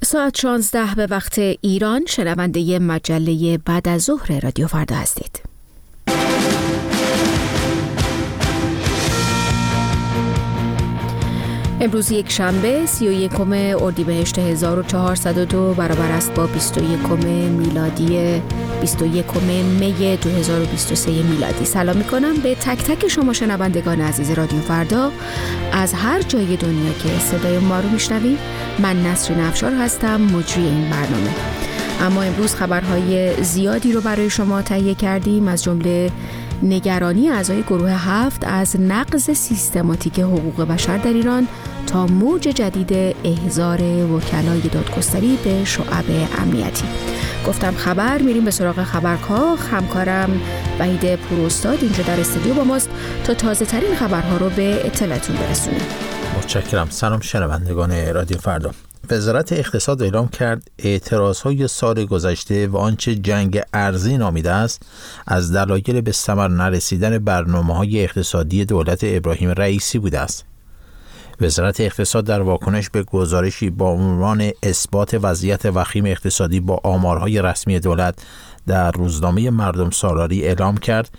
ساعت 16 به وقت ایران، شنونده مجله بعد از ظهر رادیو فردا هستید. امروز یک شنبه 31 اردیبهشت 1402 برابر است با 21 میلادی 21 می 2023 میلادی. سلام میکنم به تک تک شما شنوندگان عزیز رادیو فردا از هر جای دنیا که صدای ما رو میشنوید. من نسرین افشار هستم، مجری این برنامه. اما امروز خبرهای زیادی رو برای شما تهیه کردیم، از جمله نگرانی اعضای گروه 7 از نقض سیستماتیک حقوق بشر در ایران تا موج جدید احضار وکلای دادگستری به شعب امنیتی. گفتم خبر، میریم به سراغ خبرکاخ. همکارم وحید پوراستاد اینجا در استودیو با ماست تا تازه ترین خبرها رو به اطلاعتون برسونیم. متشکرم. سلام شنوندگان رادیو فردا. وزارت اقتصاد اعلام کرد اعتراضهای سال گذشته و آنچه جنگ ارزی نامیده است از دلایل به ثمر نرسیدن برنامه‌های اقتصادی دولت ابراهیم رئیسی بوده است. وزارت اقتصاد در واکنش به گزارشی با عنوان اثبات وضعیت وخیم اقتصادی با آمارهای رسمی دولت در روزنامه مردم سالاری اعلام کرد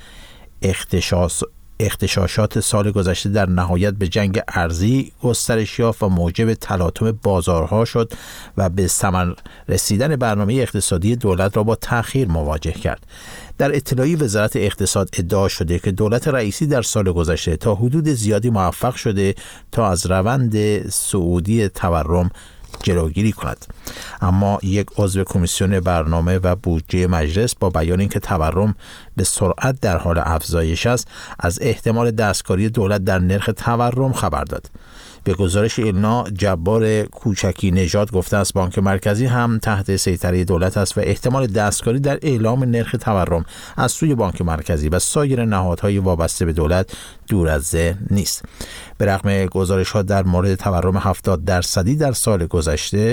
اغتشاشات سال گذشته در نهایت به جنگ ارزی گسترش یافت و موجب تلاطم بازارها شد و به ثمر رسیدن برنامه اقتصادی دولت را با تأخیر مواجه کرد. در اطلاعی وزارت اقتصاد ادعا شده که دولت رئیسی در سال گذشته تا حدود زیادی موفق شده تا از روند صعودی تورم جلوگیری کند، اما یک عضو کمیسیون برنامه و بودجه مجلس با بیان اینکه تورم به سرعت در حال افزایش است، از احتمال دستکاری دولت در نرخ تورم خبر داد. به گزارش ایلنا جبار کوچکی نژاد گفته است بانک مرکزی هم تحت سیطره دولت است و احتمال دستکاری در اعلام نرخ تورم از سوی بانک مرکزی و سایر نهادهای وابسته به دولت دور از ذهن نیست. به رغم گزارش‌ها در مورد تورم 70% در سال گذشته،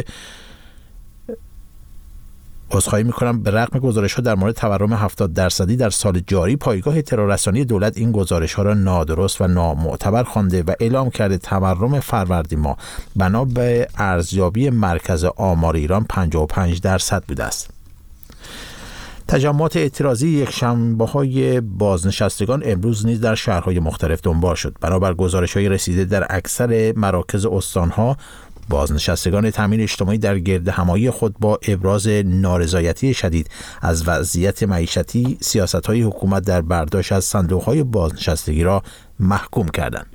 به رغم گزارش‌ها در مورد تورم 70% در سال جاری، پایگاه اطلاع رسانی دولت این گزارش‌ها را نادرست و نامعتبر خوانده و اعلام کرده تورم فروردین ماه بنا به ارزیابی مرکز آمار ایران 55% بوده است. تجمعات اعتراضی یکشنبه‌های بازنشستگان امروز نیز در شهرهای مختلف دنبال شد. بنابر گزارش‌های رسیده در اکثر مراکز استان‌ها، بازنشستگان تامین اجتماعی در گردهمایی خود با ابراز نارضایتی شدید از وضعیت معیشتی سیاست‌های حکومت در برداشت از صندوق‌های بازنشستگی را محکوم کردند.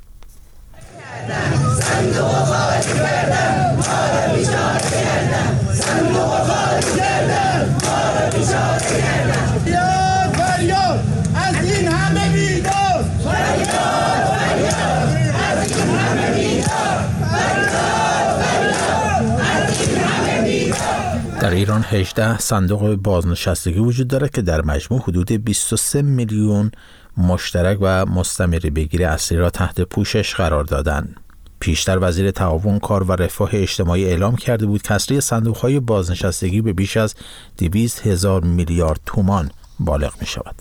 در ایران 18 صندوق بازنشستگی وجود دارد که در مجموع حدود 23 میلیون مشترک و مستمر بگیر اصلی را تحت پوشش قرار دادند. پیشتر وزیر تعاون، کار و رفاه اجتماعی اعلام کرده بود کسری صندوق‌های بازنشستگی به بیش از 200,000 میلیارد تومان بالغ می شود.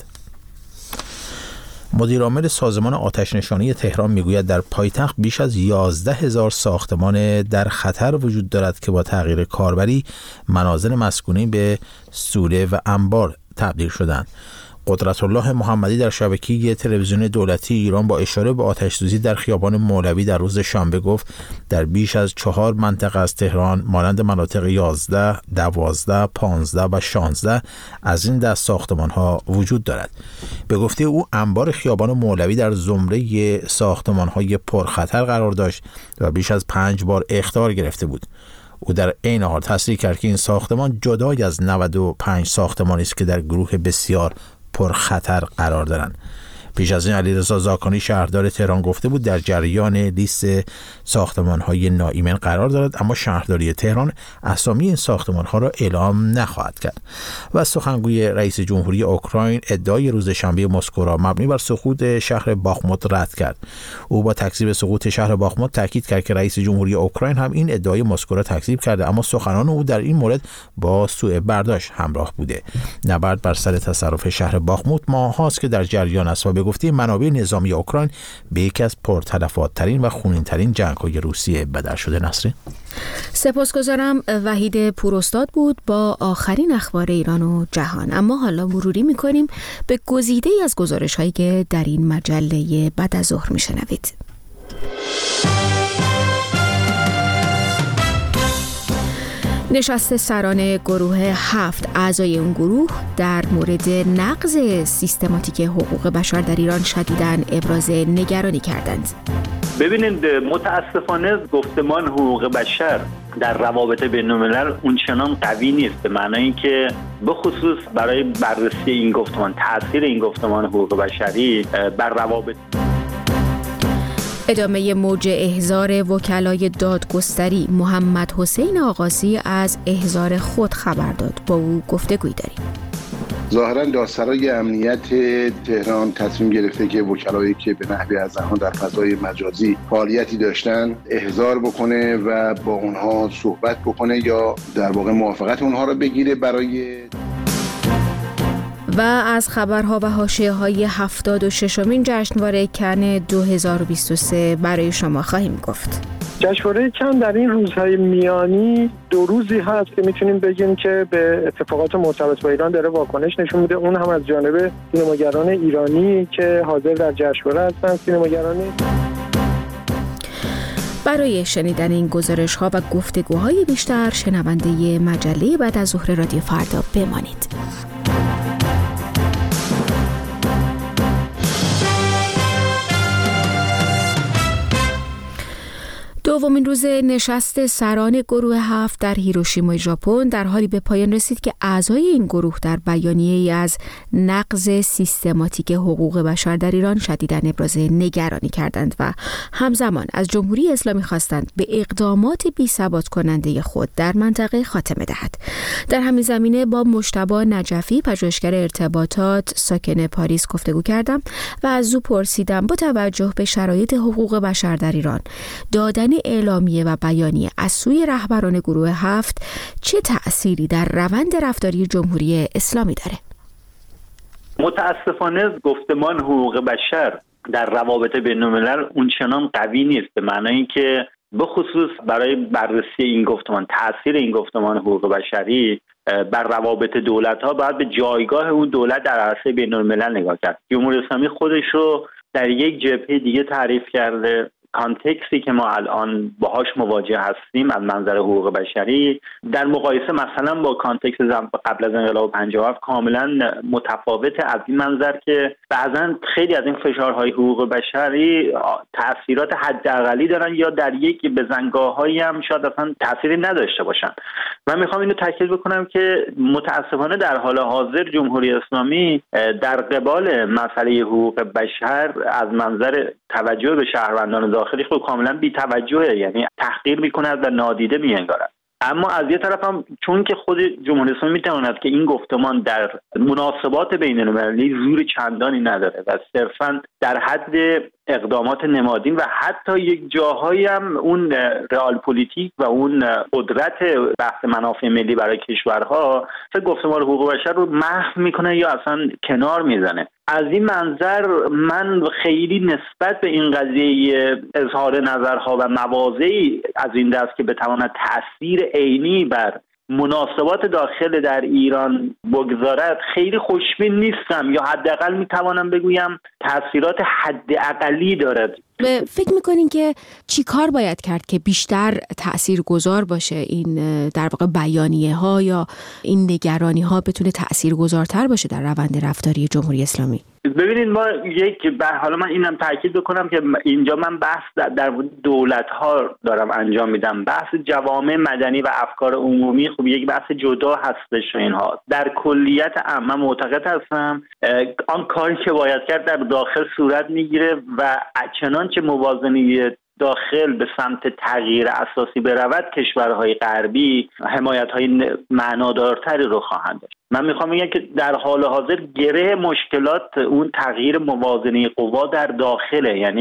مدیرعامل سازمان آتش‌نشانی تهران میگوید در پایتخت بیش از 11,000 ساختمان در خطر وجود دارد که با تغییر کاربری منازل مسکونی به سوله و انبار تبدیل شدند. قدرت الله محمدی در شبکه تلویزیون دولتی ایران با اشاره به آتش‌سوزی در خیابان مولوی در روز شنبه گفت در بیش از 4 منطقه از تهران مانند مناطق 11، 12، 15 و 16 از این دست ساختمان‌ها وجود دارد. به گفته او انبار خیابان مولوی در زمره ساختمان‌های پرخطر قرار داشت و بیش از 5 بار اخطار گرفته بود. او در عین حال تصریح کرد که این ساختمان جدای از 95 ساختمانی است که در گروه بسیار پرخطر قرار دارند. پیش از این علیرضا زاکانی شهردار تهران گفته بود در جریان لیست ساختمان‌های ناایمن قرار دارد، اما شهرداری تهران اسامی این ساختمان‌ها را اعلام نخواهد کرد. و سخنگوی رئیس جمهوری اوکراین ادعای روز شنبه مسکو را مبنی بر سقوط شهر باخموت رد کرد. او با تکذیب سقوط شهر باخموت تاکید کرد که رئیس جمهوری اوکراین هم این ادعای مسکو را تکذیب کرده، اما سخنان او در این مورد با سوء برداشت همراه بوده. نبرد بر سر تصرف شهر باخموت ماه‌هاست که در جریان است و به گفته منابع نظامی اوکراین به یکی از پرتلفات‌ترین و خونین‌ترین جنگ‌های روسیه بدل شده. نسرین، سپاسگزارم. وحید پوراستاد بود با آخرین اخبار ایران و جهان. اما حالا مروری می‌کنیم به گزیده‌ای از گزارش‌هایی که در این مجله بعد از ظهر می‌شنوید. نشست سران گروه 7 اعضای اون گروه در مورد نقض سیستماتیک حقوق بشر در ایران شدیداً ابراز نگرانی کردند. ببینید، متاسفانه گفتمان حقوق بشر در روابط بین‌الملل اونچنان قوی نیست، به معنای اینکه به خصوص برای بررسی این گفتمان، تأثیر این گفتمان حقوق بشری بر روابط. ادامه موج احضار وکلای دادگستری محمد حسین آغاسی از احضار خود خبر داد. با او گفتگویی داریم. ظاهراً دادسرای امنیت تهران تصمیم گرفته که وکلایی که به نحوی از آنها در فضای مجازی فعالیتی داشتن احضار بکنه و با اونها صحبت بکنه یا در واقع موافقت اونها را بگیره برای. و از خبرها و حاشیه‌های 76مین جشنواره کن 2023 برای شما خواهیم گفت. جشنواره کن در این روزهای میانی 2 روزی هست که میتونیم بگیم که به اتفاقات مرتبط با ایران داره واکنش نشون میده، اون هم از جانب سینماگران ایرانی که حاضر در جشنواره هستن. سینماگرانی برای شنیدن این گزارش‌ها و گفتگوهای بیشتر شنونده مجله بعد از ظهر رادیو فردا بمانید. دومین روز نشست سران گروه 7 در هیروشیما ژاپن در حالی به پایان رسید که اعضای این گروه در بیانیه‌ای از نقض سیستماتیک حقوق بشر در ایران شدیداً ابراز نگرانی کردند و همزمان از جمهوری اسلامی خواستند به اقدامات بی‌ثبات کننده خود در منطقه خاتمه دهد. در همین زمینه با مجتبی نجفی، پژوهشگر ارتباطات ساکن پاریس گفتگو کردم و از او پرسیدم با توجه به شرایط حقوق بشر در ایران دادن اعلامیه و بیانیه از سوی رهبران گروه 7 چه تأثیری در روند رفتاری جمهوری اسلامی داره؟ متاسفانه گفتمان حقوق بشر در روابط بین‌الملل اونچنان قوی نیست، به معنای اینکه به خصوص برای بررسی این گفتمان، تأثیر این گفتمان حقوق بشری بر روابط دولت‌ها باید به جایگاه اون دولت در عرصه بین‌الملل نگاه کرد. جمهوری اسلامی خودش رو در یک جبهه دیگه تعریف کرده. کانتکستی که ما الان باهاش مواجه هستیم از منظر حقوق بشری در مقایسه مثلا با کانتکست قبل از انقلاب 57 کاملا متفاوته، از این منظر که بعضا خیلی از این فشارهای حقوق بشری تأثیرات حداقلی دارن یا در یک بزنگاه‌هایی هم شاید اصلا تأثیری نداشته باشن. من میخوام اینو تاکید بکنم که متاسفانه در حال حاضر جمهوری اسلامی در قبال مسئله حقوق بشر از منظر توجه به شهروندان داخلی خود کاملا بی‌توجهه، یعنی تحقیر می‌کند و نادیده می‌انگارد. اما از یه طرف هم چون که خود جمهوری اسلامی می‌تواند که این گفتمان در مناسبات بین‌المللی زور چندانی نداره و صرفاً در حد اقدامات نمادین و حتی یک جاهایی هم اون رئال پلیتیک و اون قدرت بحث منافع ملی برای کشورها گفتمان حقوق بشر رو محو میکنه یا اصلا کنار میزنه. از این منظر من خیلی نسبت به این قضیه اظهار نظرها و مواضعی از این دست که بتواند تأثیر عینی بر مناسبات داخل در ایران بگذارد خیلی خوشبین نیستم، یا حداقل میتوانم بگویم تأثیرات حداقلی دارد. فکر میکنین که چی کار باید کرد که بیشتر تأثیرگذار باشه این در واقع بیانیه ها یا این نگرانی ها بتونه تأثیرگذارتر باشه در روند رفتاری جمهوری اسلامی؟ ببینید ما حالا من اینم تاکید بکنم که اینجا من بحث در دولت ها دارم انجام میدم. بحث جوامع مدنی و افکار عمومی خب یک بحث جدا هستش. اینها در کلیت عامه معتقد هستم آن کاری که باید کرد در داخل صورت میگیره و چنانچه موازنه داخل به سمت تغییر اساسی برود کشورهای غربی حمایت‌های معنادارتری رو خواهند داشت. من میخوام بگم که در حال حاضر گره مشکلات اون تغییر موازنه قوا در داخله، یعنی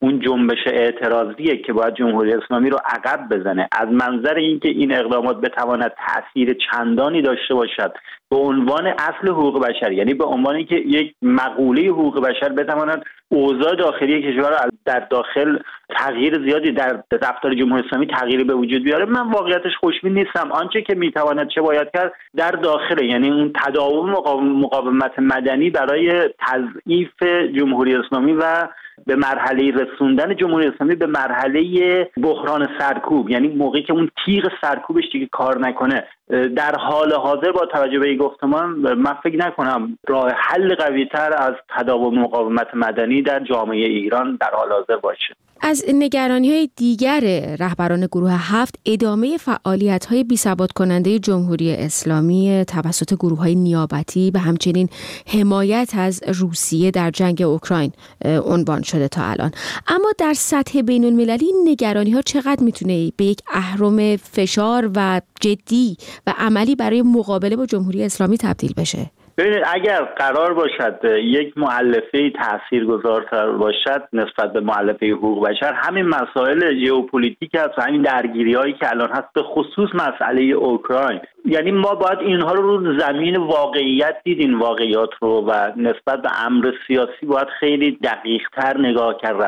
اون جنبش اعتراضیه که باید جمهوری اسلامی رو عقب بزنه. از منظر اینکه این اقدامات بتواند تأثیر چندانی داشته باشد به عنوان اصل حقوق بشر، یعنی به عنوان اینکه یک مقوله حقوق بشر بتواند اوضاع داخلی کشور رو در داخل تغییر زیادی در رفتار جمهوری اسلامی تغییری به وجود بیاره، من واقعیتش خوشبین نیستم. آنچه که میتواند چه باید کرد در داخل، یعنی اون تداوم مقاومت مدنی برای تضعیف جمهوری اسلامی و به مرحله رسوندن جمهوری اسلامی به مرحله بحران سرکوب، یعنی موقعی که اون تیغ سرکوبش دیگه کار نکنه. در حال حاضر با توجه به این گفتمان من فکر نکنم راه حل قوی‌تر از تداوم مقاومت مدنی در جامعه ایران در حال حاضر باشه. از نگرانی‌های دیگر رهبران گروه 7 ادامه فعالیت‌های بی‌ثبات کننده جمهوری اسلامی توسط گروه‌های نیابتی و همچنین حمایت از روسیه در جنگ اوکراین عنوان شده تا الان. اما در سطح بین‌المللی نگرانی‌ها چقدر میتونه به یک اهرم فشار و جدی و عملی برای مقابله با جمهوری اسلامی تبدیل بشه؟ ببینید، اگر قرار باشد یک مؤلفه تاثیرگذارتر باشد نسبت به مؤلفه حقوق بشر، همین مسائل ژئوپلیتیک است و همین درگیری‌هایی که الان هست، به خصوص مسئله اوکراین. یعنی ما باید اینها رو زمین واقعیت دید، این واقعیات رو، و نسبت به امر سیاسی باید خیلی دقیق‌تر نگاه کرد،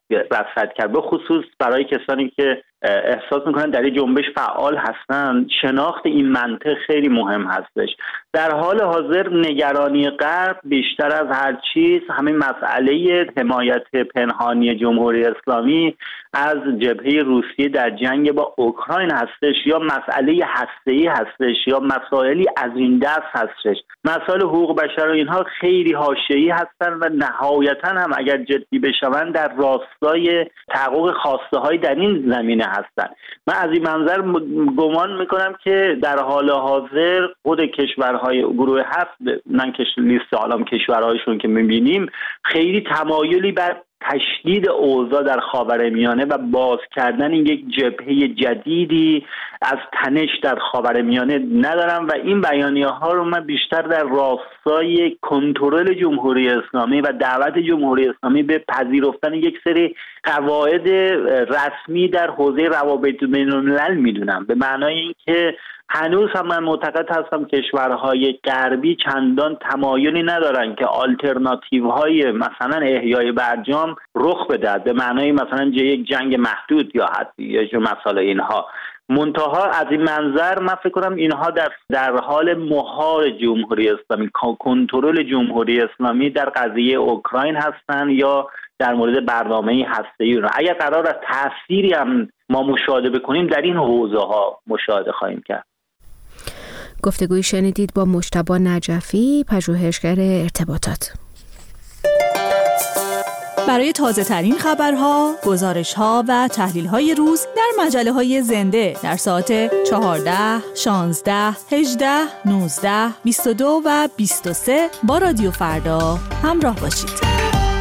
رصد کرد، به خصوص برای کسانی که احساس میکنن در این جنبش فعال هستن. شناخت این منطق خیلی مهم هستش. در حال حاضر نگرانی غرب بیشتر از هر چیز همین مسئله حمایت پنهانی جمهوری اسلامی از جبهه روسیه در جنگ با اوکراین هستش، یا مسئله هسته‌ای هستش، یا مسائلی از این دست هستش. مسائل حقوق بشر و اینها خیلی حاشیه‌ای هستن و نهایتاً هم اگر جدی بشوند در راستای تحقق خواسته‌های در این زمینه هستن. من از این منظر گمان میکنم که در حال حاضر خود کشورهای گروه 7، من لیست عالم کشورهایشون که میبینیم، خیلی تمایلی بر تشدید اوضاع در خاورمیانه و باز کردن یک جبهه جدیدی از تنش در خاورمیانه ندارم و این بیانیه‌ها رو من بیشتر در راستای کنترل جمهوری اسلامی و دعوت جمهوری اسلامی به پذیرفتن یک سری قواعد رسمی در حوزه روابط بین‌الملل میدونم، به معنای اینکه هنوز هم من معتقد هستم کشورهای غربی چندان تمایلی ندارن که آلترناتیوهای مثلا احیای برجام رخ بده، به معنای مثلا یک جنگ محدود یا حتی یا مسائل اینها. منتها از این منظر من فکر کنم اینها در حال مهار جمهوری اسلامی، کنترل جمهوری اسلامی در قضیه اوکراین هستن یا در مورد برنامه هسته‌ای. اگر قرار است تأثیری هم ما مشاهده بکنیم در این حوزه ها مشاهده خواهیم کرد. گفتگوی شنیدید با مجتبی نجفی، پژوهشگر ارتباطات. برای تازه ترین خبرها، گزارش‌ها و تحلیل‌های روز در مجله‌های زنده در ساعت 14، 16، 18، 19، 22 و 23 با رادیو فردا همراه باشید.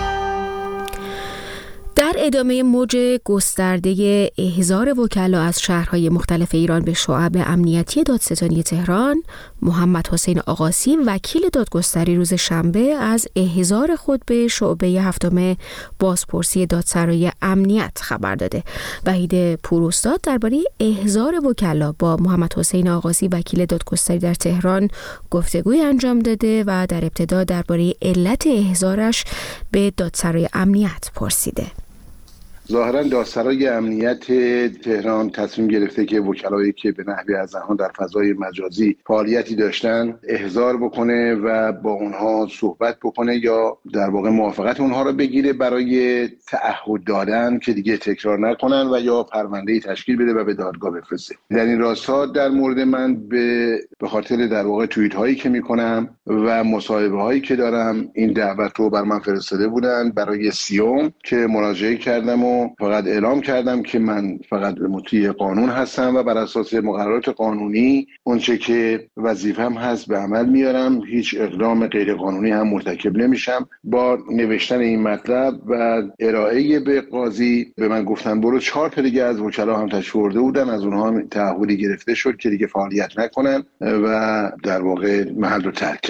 در ادامه موج گسترده احضار وکلا از شهرهای مختلف ایران به شعب امنیتی دادستانی تهران، محمد حسین آقاسی وکیل دادگستری روز شنبه از احضار خود به شعبه هفتم بازپرسی دادسرای امنیت خبر داده. وحید پوراستاد درباره احضار وکلا با محمد حسین آقاسی وکیل دادگستری در تهران گفتگوی انجام داده و در ابتدا درباره علت احضارش به دادسرای امنیت پرسیده. ظاهرا دادسرای امنیت تهران تصمیم گرفته که وکلایی که به نحوی از آنها در فضای مجازی فعالیتی داشتن احضار بکنه و با اونها صحبت بکنه یا در واقع موافقت اونها رو بگیره برای تعهد دادن که دیگه تکرار نکنن و یا پرونده‌ای تشکیل بده و به دادگاه بفرسته. در این راستا در مورد من به خاطر در واقع توییت هایی که میکنم و مصاحبه هایی که دارم این دعوت رو بر من فرستاده بودن برای 30 که مراجعه کردم و فقط اعلام کردم که من فقط مطیع قانون هستم و بر اساس مقررات قانونی اونچه که وظیفه‌م هست به عمل میارم، هیچ اقدام غیر قانونی هم مرتکب نمیشم. با نوشتن این مطلب و ارائه به قاضی به من گفتن برو 4 تا دیگه از وکلا هم تشریف آورده بودن، از اونها تعهدی گرفته شد که دیگه فعالیت نکنن و در واقع محل رو ترک کردیم.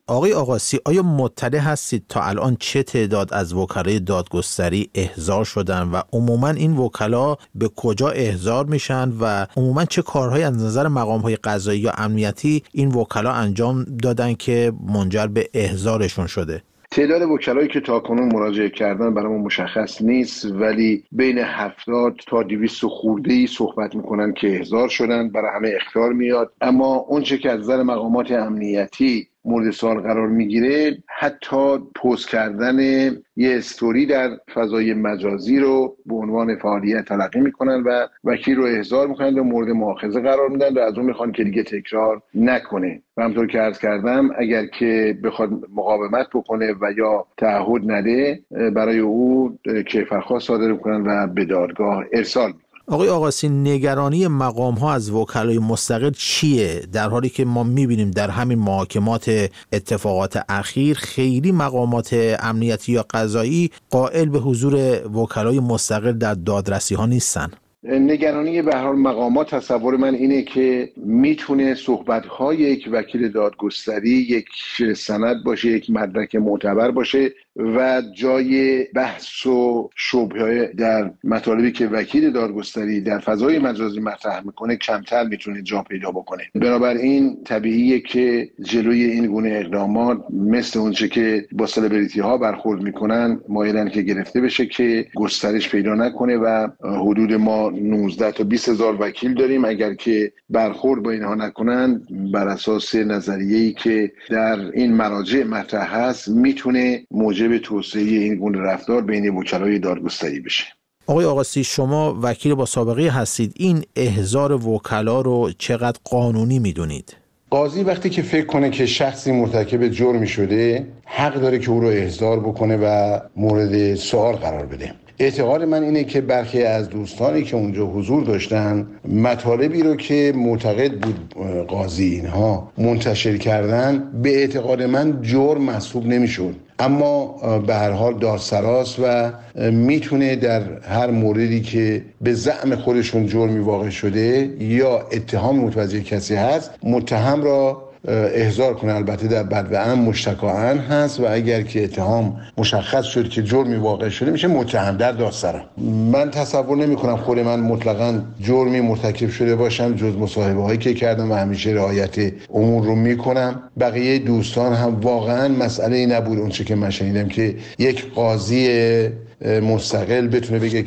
آقای آقاسی، آیا مطلع هستید تا الان چه تعداد از وکلای دادگستری احضار شدن و عموما این وکلا به کجا احضار میشن و عموما چه کارهایی از نظر مقام‌های قضایی یا امنیتی این وکلا انجام دادن که منجر به احضارشون شده؟ تعداد وکلایی که تاکنون مراجعه کردن برای ما مشخص نیست، ولی بین 70 تا 200 خورده‌ای صحبت میکنن که احضار شدن، برای همه اخطار میاد. اما اونچه که از نظر مقامات امنیتی مورد سوال قرار میگیره، حتی پست کردن یه استوری در فضای مجازی رو به عنوان فعالیت تلقی میکنن و وکیل رو احضار میکنن و مورد مؤاخذه قرار میدن و از اون میخوان که دیگه تکرار نکنه. و همطور که عرض کردم، اگر که بخواد مقاومت بکنه و یا تعهد نده، برای او کیفرخواست صادر میکنن و به دادگاه ارسال میکنن. آقای آقاسی، نگرانی مقام‌ها از وکلای مستقل چیه؟ در حالی که ما می‌بینیم در همین محاکمات اتفاقات اخیر خیلی مقامات امنیتی یا قضایی قائل به حضور وکلای مستقل در دادرسی‌ها نیستن. نگرانی به هر حال مقامات، تصور من اینه که میتونه صحبت‌های یک وکیل دادگستری یک سند باشه، یک مدرک معتبر باشه و جای بحث و شبهه در مطالبی که وکیل دادگستری در فضای مجازی مطرح میکنه کمتر میتونه جا پیدا بکنه. بنابراین طبیعیه که جلوی این گونه اقدامات مثل اونچه که با سلبریتی ها برخورد میکنن مایلن که گرفته بشه که گسترش پیدا نکنه و حدود ما 19 تا 20 هزار وکیل داریم. اگر که برخورد با اینها نکنن، بر اساس نظریه‌ای که در این مراجع مطرح هست، میتونه موجب توسعه این گونه رفتار بین وکلای دادگستری بشه. آقای آقاسی، شما وکیل با سابقه هستید، این احضار وکلا رو چقدر قانونی میدونید؟ قاضی وقتی که فکر کنه که شخصی مرتکب جرمی شده، حق داره که او رو احضار بکنه و مورد سوال قرار بده. اعتقاد من اینه که برخی از دوستانی که اونجا حضور داشتن، مطالبی رو که معتقد بود قاضی اینها منتشر کردن، به اعتقاد من جرم محسوب نمیشد. اما به هر حال دادسراست و میتونه در هر موردی که به زعم خودشون جرمی واقع شده یا اتهام متوجه کسی هست، متهم را احضار کنه. البته در بدو مشتکاً هست و اگر که اتهام مشخص شد که جرمی واقع شده، میشه متهم در دادسرا. من تصور نمی کنم خود من مطلقاً جرمی مرتکب شده باشم، جز مصاحبه هایی که کردم و همیشه رعایت امور رو میکنم. بقیه دوستان هم واقعاً مسئله نبود اون چه که من شنیدم که یک قاضی مستقل بتونه بگه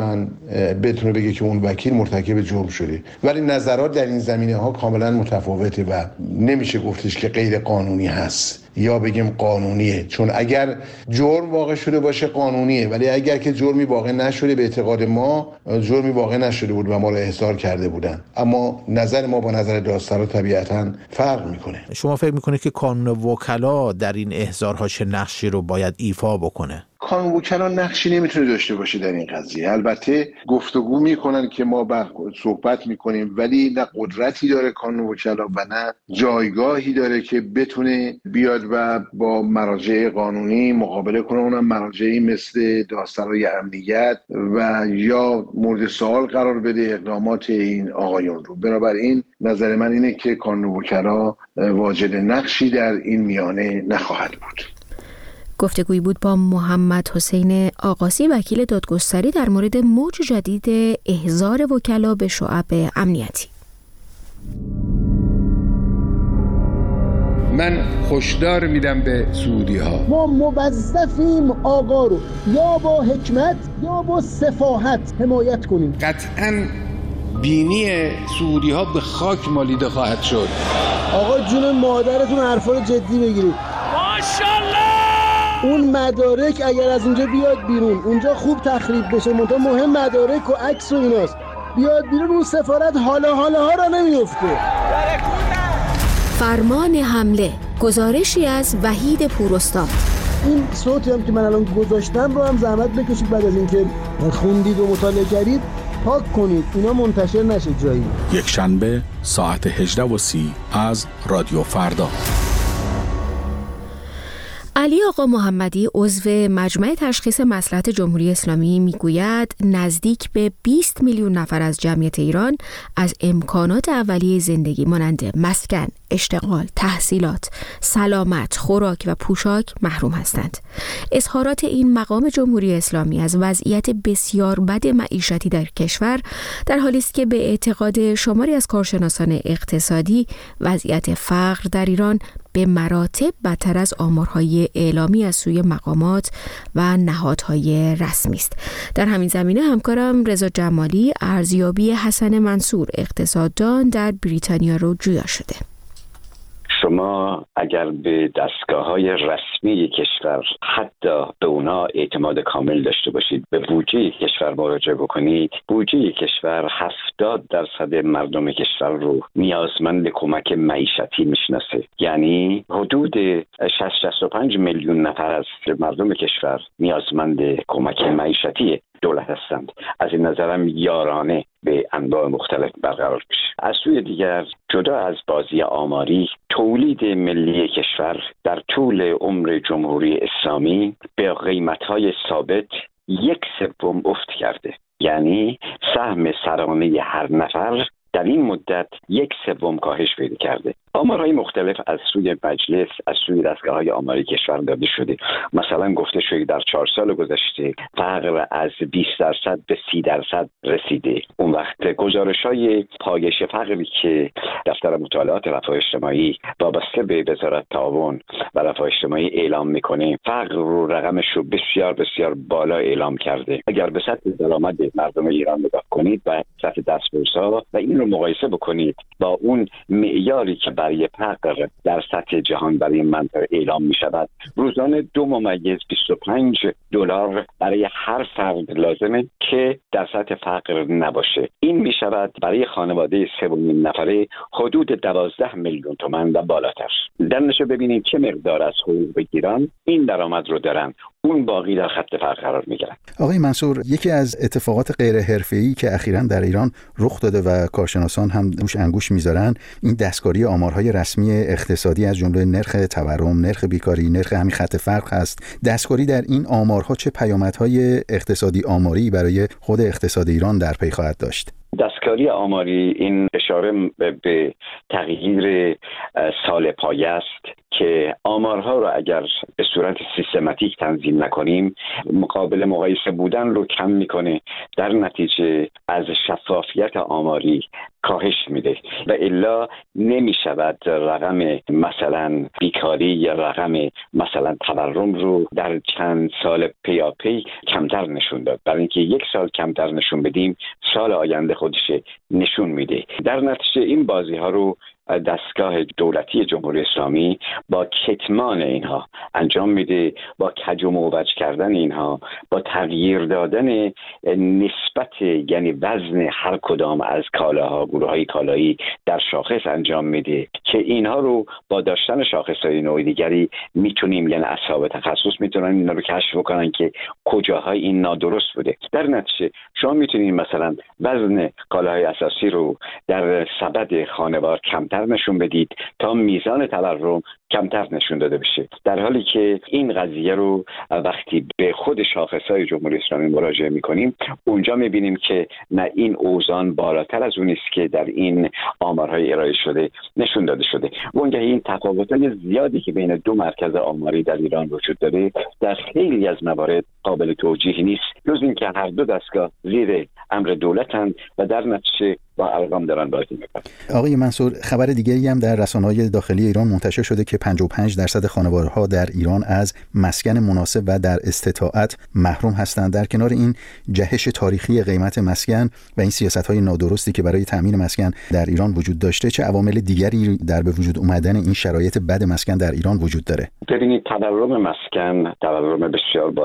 که اون وکیل مرتکب جرم شده. ولی نظرات در این زمینه ها کاملا متفاوته و نمیشه گفتش که غیر قانونی هست یا بگیم قانونیه، چون اگر جرم واقع شده باشه قانونیه، ولی اگر که جرمی واقع نشده، به اعتقاد ما جرمی واقع نشده بود و ما رو احضار کرده بودن. اما نظر ما با نظر دادسرا طبیعتاً فرق میکنه. شما فکر میکنه که قانون وکلا در این احضارها چه نقشی رو باید ایفا بکنه؟ قانون وکلا نقشی نمیتونه داشته باشه در این قضیه. البته گفتگو میکنن که ما صحبت میکنیم، ولی نه قدرتی داره قانون وکلا و نه جایگاهی داره که بتونه بیاد و با مراجع قانونی مقابله کنه. اونم مراجعی مثل دادسرای امنیت و یا مورد سوال قرار بده اقدامات این آقایون رو. بنابراین نظر من اینه که قانون وکلا واجد نقشی در این میانه نخواهد بود. گفتگویی بود با محمد حسین آقاسی، وکیل دادگستری، در مورد موج جدید احضار وکلا به شعب امنیتی. من هشدار میدم به سعودی ها، ما موظفیم آقا رو یا با حکمت یا با سفاحت حمایت کنیم. قطعاً بینی سعودی ها به خاک مالیده خواهد شد. آقا جون مادرتون حرفا رو جدی بگیرید. ماشاءالله اون مدارک اگر از اونجا بیاد بیرون، اونجا خوب تخریب بشه، منتها مهم مدارک و عکس و ایناست، بیاد بیرون، اون سفارت حالا ها را نمیفته. فرمان حمله، گزارشی از وحید پوراستاد. این صوتی هم که من الان گذاشتم رو هم زحمت بکشید، بعد از اینکه خوندید و مطالعه کردید پاک کنید، اینا منتشر نشه جایی. یک شنبه ساعت 18:30 از رادیو فردا. علی آقا محمدی عضو مجمع تشخیص مصلحت جمهوری اسلامی میگوید نزدیک به 20 میلیون نفر از جمعیت ایران از امکانات اولیه زندگی مانند مسکن، اشتغال، تحصیلات، سلامت، خوراک و پوشاک محروم هستند. اظهارات این مقام جمهوری اسلامی از وضعیت بسیار بد معیشتی در کشور در حالی است که به اعتقاد شماری از کارشناسان اقتصادی وضعیت فقر در ایران به مراتب بدتر از آمارهای اعلامی از سوی مقامات و نهادهای رسمی است. در همین زمینه همکارم رضا جمالی ارزیابی حسن منصور اقتصاددان در بریتانیا رو جویا شده. شما اگر به دستگاه‌های رسمی کشور حتی به اونا اعتماد کامل داشته باشید، به بودجه کشور مراجعه بکنید، بودجه کشور 70% مردم کشور رو نیازمند کمک معیشتی میشناسه. یعنی حدود 60-65 میلیون نفر از مردم کشور نیازمند کمک معیشتی دولت هستند. از این نظرم یارانه به انواع مختلف برقرار بشه. از سوی دیگر جدا از بازی آماری، تولید ملی کشور در طول عمر جمهوری اسلامی به قیمت‌های ثابت 1/3 افت کرده. یعنی سهم سرانه هر نفر در این مدت 1/3 کاهش پیدا کرده. آمارهای مختلف از سوی مجلس، از سوی دستگاه‌های آماری کشور داده شده. مثلا گفته شده در 4 سال گذشته فقر از 20% به 30% رسیده. اون وقت گزارش‌های پایش فقری که دفتر مطالعات رفاه اجتماعی وابسته به وزارت تعاون و رفاه اجتماعی اعلام میکنه، فقر رو رقمش رو بسیار بسیار بالا اعلام کرده. اگر به سطح درآمد مردم ایران نگاه کنید و سطح دستمزدها و این رو مقایسه بکنید با اون معیاری که برای فقر در سطح جهان برای این منطقه اعلام می شود، روزانه 2.25 دلار برای هر فرد لازمه که در سطح فقر نباشه. این می شود برای خانواده 3 نفره حدود 12 میلیون تومان و بالاتر. در نشه ببینید چه مقدار از حقوق بگیرن این درآمد رو دارن، اون باقی در خط فقر قرار میگیرن. آقای منصور، یکی از اتفاقات غیر حرفه‌ای که اخیراً در ایران رخ داده و کارشناسان هم روش انگوش میذارن این دستکاری آمارهای رسمی اقتصادی از جمله نرخ تورم، نرخ بیکاری، نرخ همین خط فقر هست. دستکاری در این آمارها چه پیامدهای اقتصادی آماری برای خود اقتصاد ایران در پی خواهد داشت؟ دستکاری آماری این اشاره به تغییر سال پایه است که آمارها رو اگر به صورت سیستماتیک تنظیم نکنیم مقابل مقایسه بودن رو کم میکنه، در نتیجه از شفافیت آماری کاهش میده و الا نمی شود رقم مثلا بیکاری یا رقم مثلا تورم رو در چند سال پیاپی کمتر نشون داد. برای اینکه 1 سال کمتر نشون بدیم سال آینده خودش نشون میده. در نتیجه این بازی ها رو دستگاه دولتی جمهوری اسلامی با کتمان اینها انجام میده، با کج و موج کردن اینها، با تغییر دادن نسبت یعنی وزن هر کدام از کالاها، گروه‌های کالایی در شاخص انجام میده که اینها رو با داشتن شاخص‌های نوع دیگری میتونیم یعنی اصحاب تخصص میتونن اینا رو کشف بکنن که کجاهای این نادرست بوده. در نتیجه شما میتونید مثلا وزن کالاهای اساسی رو در سبد خانوار کمتر نشون بدید تا میزان تورم کمتر نشون داده بشه، در حالی که این قضیه رو وقتی به خود شاخصهای جمهوری اسلامی مراجعه میکنیم اونجا میبینیم که نه این اوزان بالاتر از اون است که در این آمارهای ارائه شده نشون داده شده. اونجا این تفاوت‌های زیادی که بین 2 مرکز آماری در ایران وجود داره در خیلی از موارد قابل توجیه نیست، جز اینکه هر دو دستگاه زیر امر دولتند و در نتیجه با ارقام دارن بازی میکنن. آقای منصور، خبر دیگری هم در رسانه‌های داخلی ایران منتشر شده که 55% خانوارها در ایران از مسکن مناسب و در استطاعت محروم هستند. در کنار این جهش تاریخی قیمت مسکن و این سیاست‌های نادرستی که برای تامین مسکن در ایران وجود داشته، چه عوامل دیگری در به وجود اومدن این شرایط بد مسکن در ایران وجود داره؟ ببینید تورم مسکن تورم بسیار بالایی بوده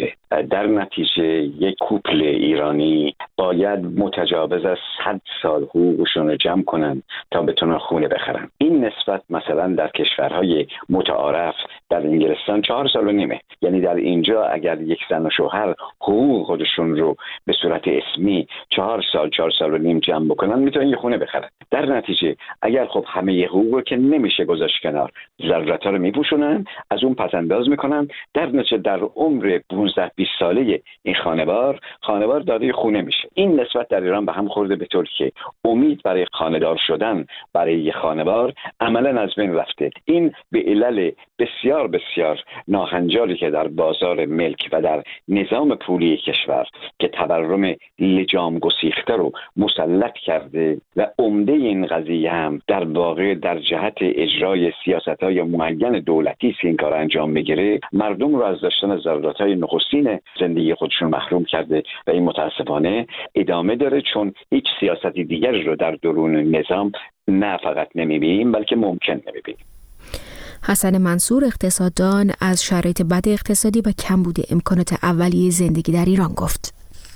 میشه. در نتیجه یک کوپل ایرانی باید متجاوز از 100 سال حقوقشون رو جمع کنن تا بتونن خونه بخرن. این نسبت مثلا در کشورهای متعارف در انگلستان 4 سال و نیمه. یعنی در اینجا اگر یک زن و شوهر حقوق خودشون رو به صورت اسمی 4 سال و نیم جمع بکنن میتونن یه خونه بخرن. در نتیجه اگر خب همه حقوق رو که نمیشه گذاشت کنار، ضرورت‌ها رو میپوشونن، از اون پس‌انداز میکنن، در نتیجه در عمر 15-20 ساله این خانوار دارای خونه میشه. این نسبت در ایران به هم خورده به طور که امید برای خانه‌دار شدن برای یک خانوار عملاً از بین رفته. این به علل بسیار بسیار ناهنجاری که در بازار ملک و در نظام پولی کشور که تورم لجام گسیخته رو مسلط کرده و عمده این قضیه هم در واقع در جهت اجرای سیاست‌های معین دولتی است این کار انجام میگیره، مردم رو از داشتن ضرورت‌های نخستین زندگی خودشون محروم کرده و این متاسفانه ادامه داره، چون هیچ سیاستی دیگری رو در درون نظام نه فقط نمیبینیم بلکه ممکن نمیبینیم. حسن منصور اقتصاددان از شرایط بد اقتصادی و کمبود امکانات اولیه زندگی در ایران گفت.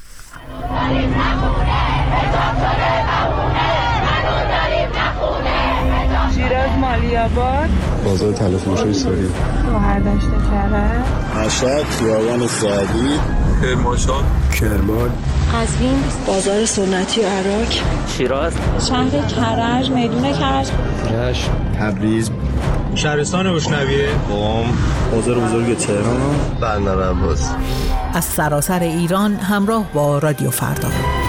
شیراز مالی‌آباد، بازار طلافروشی ساری، گوهردشت کرج، مشهد، خیابان سعدی، کرمانشاه، کرمان، قزوین، بازار سنتی عراق، شیراز، شهر کرج، میدون کرج، رشت، تبریز، شهرستان روشنویه، قم، بازار بزرگ تهران، بندر عباس. از سراسر ایران همراه با رادیو فردا.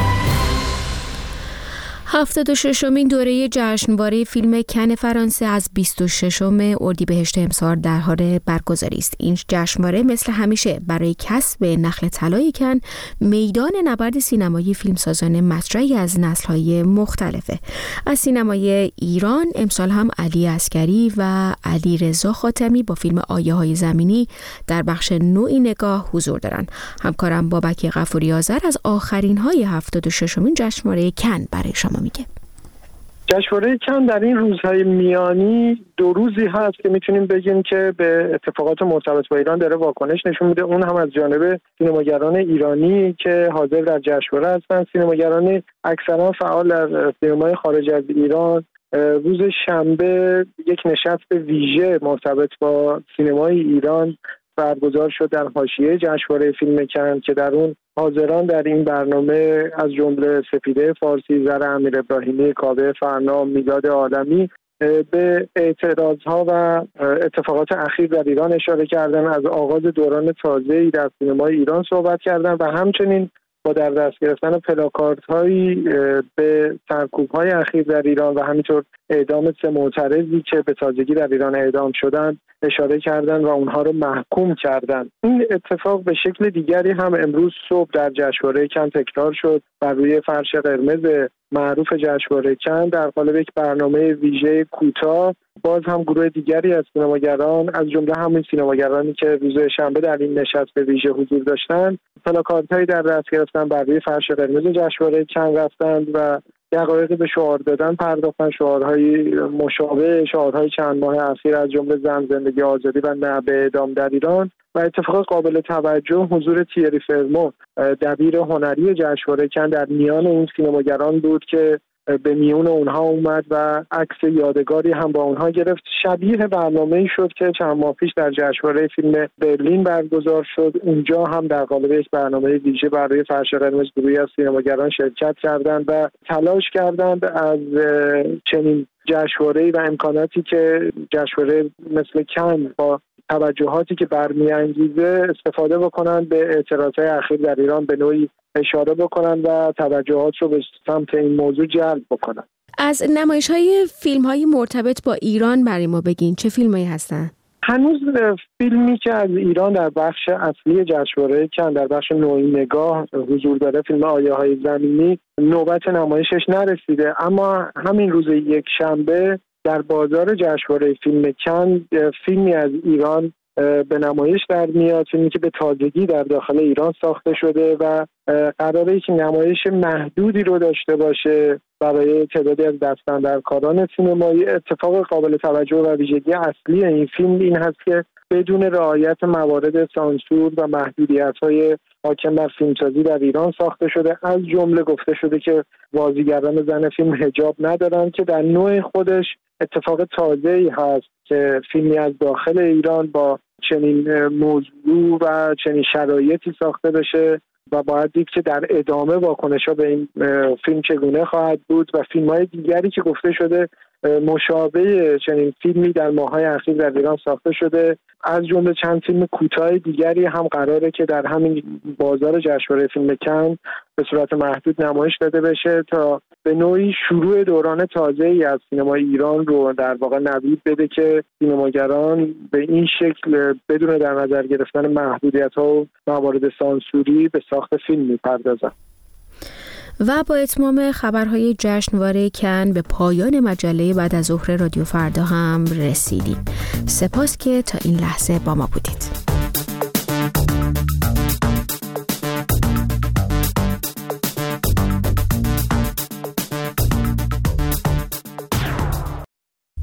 76مین دوره جشنواره فیلم کن فرانسه از 26 اردیبهشت امسال در حال برگزاری است. این جشنواره مثل همیشه برای کسب نخل طلای کن میدان نبرد سینمایی فیلمسازان مطرحی از نسل‌های مختلفه. از سینمای ایران امسال هم علی عسگری و علیرضا خاتمی با فیلم آیه‌های زمینی در بخش نوعی نگاه حضور دارند. همکارم بابک غفوری آذر از آخرین‌های 76مین جشنواره کن برای شما میگه. جشنواره کن در این روزهای میانی 2 روزی هست که میتونیم بگیم که به اتفاقات مرتبط با ایران داره واکنش نشون میده. اون هم از جانب سینماگران ایرانی که حاضر در جشنواره هستن، سینماگران اکثرا فعال در سینمای خارج از ایران. روز شنبه یک نشست ویژه مرتبط با سینمای ایران برگزار شد در حاشیه جشنواره فیلم کن که در اون حاضران در این برنامه از جمله سپیده فارسی، زر امیر ابراهیمی، کاوه فرنا، میلاد عالمی به اعتراضها و اتفاقات اخیر در ایران اشاره کردن، از آغاز دوران تازه‌ای در سینمای ایران صحبت کردن و همچنین با در دست گرفتن پلاکاردهایی به سرکوب‌های اخیر در ایران و همینطور اعدام 3 معترضی که به تازگی در ایران اعدام شدند اشاره کردند و اونها رو محکوم کردند. این اتفاق به شکل دیگری هم امروز صبح در جشنواره کن تکرار شد. بر روی فرش قرمز معروف جشنواره کن در قالب یک برنامه ویژه کوتاه باز هم گروه دیگری از سینماگران از جمله همین سینماگرانی که روز شنبه در این نشست ویژه حضور داشتند پلاکاردهایی در دست گرفتن، بر روی فرش قرمز جشنواره کن رفتند و دقایقی به شعار دادن پرداختن، شعارهای مشابه شعارهای چند ماه اخیر از جمله زن، زندگی، آزادی و نه به اعدام در ایران. و اتفاق قابل توجه حضور تیری فرمو دبیر هنری جشنواره کن در میان این سینماگران بود که به میون اونها اومد و عکس یادگاری هم با اونها گرفت. شبیه برنامه‌ای شد که چند ماه پیش در جشنواره فیلم برلین برگزار شد. اونجا هم در قالب یک برنامه ویژه برای فرش قرمز گروهی از سینماگران شرکت کردند و تلاش کردند از چنین جشنواره‌ای و امکاناتی که جشنواره مثل کن با توجهاتی که برمی‌انگیزه استفاده بکنند، به اعتراضات اخیر در ایران به نوعی اشاره بکنن و توجهات رو به سمت این موضوع جلب بکنن. از نمایش‌های فیلم‌های مرتبط با ایران برای ما بگین، چه فیلمایی هستن؟ هنوز فیلمی که از ایران در بخش اصلی جشنواره کن در بخش نوعی نگاه حضور داره، فیلم آیه‌های زمینی، نوبت نمایشش نرسیده، اما همین روز یک شنبه در بازار جشنواره فیلم کن فیلمی از ایران به نمایش در میاد، فیلمی که به تازگی در داخل ایران ساخته شده و قراره که نمایش محدودی رو داشته باشه برای تعدادی از دستاندرکاران سینمایی. اتفاق قابل توجه و ویژگی اصلی این فیلم این هست که بدون رعایت موارد سانسور و محدودیت‌های حاکم بر فیلمسازی در ایران ساخته شده. از جمله گفته شده که بازیگران زن فیلم حجاب ندارن که در نوع خودش اتفاق تازه‌ای هست که فیلمی از داخل ایران با چنین موضوع و چنین شرایطی ساخته بشه و باید دید که در ادامه واکنش‌ها به این فیلم چگونه خواهد بود و فیلم‌های دیگری که گفته شده مشابه چنین فیلمی در ماه‌های اخیر در ایران ساخته شده. از جمله چند فیلم کوتاه دیگری هم قراره که در همین بازار جشنواره فیلم کن به صورت محدود نمایش داده بشه تا به نوعی شروع دوران تازه‌ای از سینمای ایران رو در واقع نوید بده که سینماگران به این شکل بدون در نظر گرفتن محدودیت‌ها و موارد سانسوری به ساخت فیلم می‌پردازن. و با اتمام خبرهای جشنواره کن به پایان مجله بعد از ظهر رادیو فردا هم رسیدیم. سپاس که تا این لحظه با ما بودید.